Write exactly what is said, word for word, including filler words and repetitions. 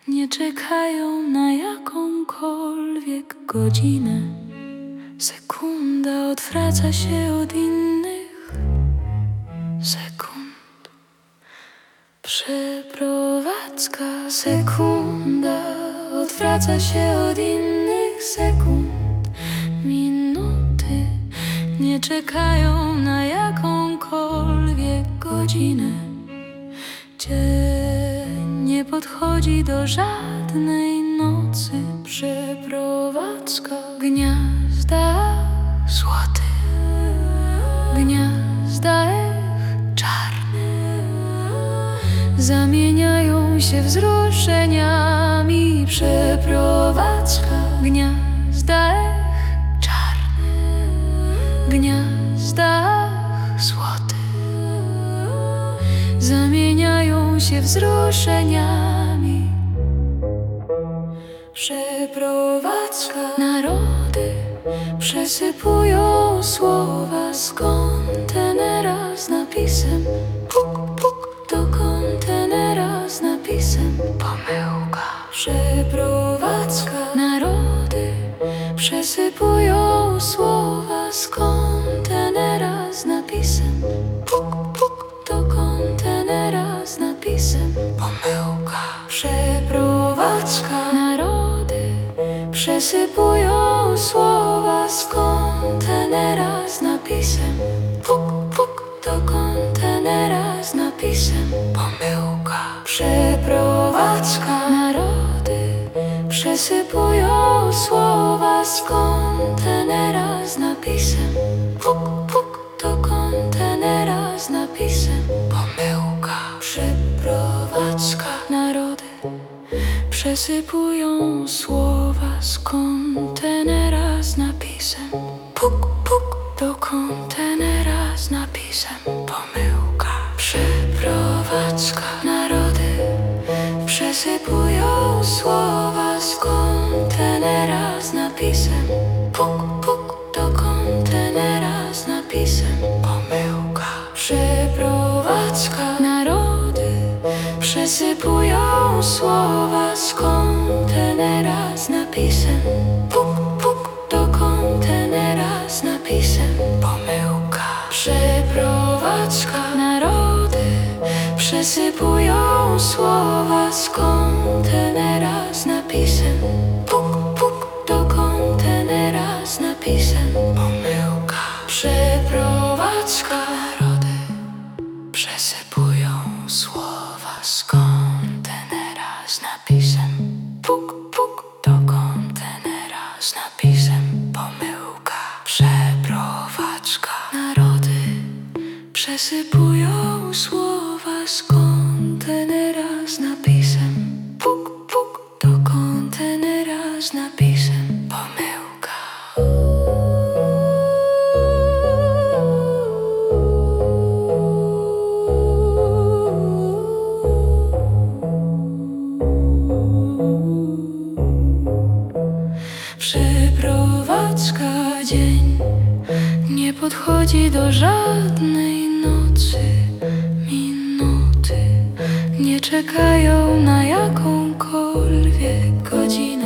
nie czekają na jakąkolwiek godzinę. Sekunda odwraca się od innych sekund. Przeprowadzka. Sekunda odwraca się od innych sekund. Minuty nie czekają na jakąkolwiek godzinę. Dzień nie podchodzi do żadnej nocy. Przeprowadzka. Gniazda złotych, gniazda ech czarnych zamieniają się wzruszeniami. Przeprowadzka. Gniazda ech czarnych, gniazda złotych zamieniają się wzruszeniami. Przeprowadzka. Narody przesypują słowa z kontenera z napisem puk, puk, do kontenera z napisem pomyłka. Przeprowadzka. Narody przesypują słowa z kontenera z napisem puk, puk, do kontenera z napisem pomyłka. Przeprowadzka. Narody przesypują słowa z kontenera z napisem puk, puk, do kontenera z napisem pomyłka. Przeprowadzka. Narody przesypują słowa z kontenera z napisem puk, puk, do kontenera z napisem pomyłka. Przeprowadzka. Narody przesypują słowa z kontenera z napisem puk, puk, do kontenera z napisem pomyłka. Przeprowadzka. Narody przesypują słowa z kontenera z napisem puk, puk, do kontenera z napisem pomyłka. Przeprowadzka. Narody przesypują słowa z kontenera z napisem puk, puk, do kontenera z napisem pomyłka. Przeprowadzka. Narody przesypują słowa z kontenera z napisem puk, puk, do kontenera z napisem pomyłka. Przeprowadzka. Narody przesypują słowa z kontenera z napisem puk, puk, do kontenera z napisem pomyłka. Przeprowadzka. Narody przesypują słowa z kontenera z napisem puk, puk, do kontenera z napisem pomyłka. Przeprowadzka. Dzień nie podchodzi do żadnej nocy. Minuty nie czekają na jakąkolwiek godzinę.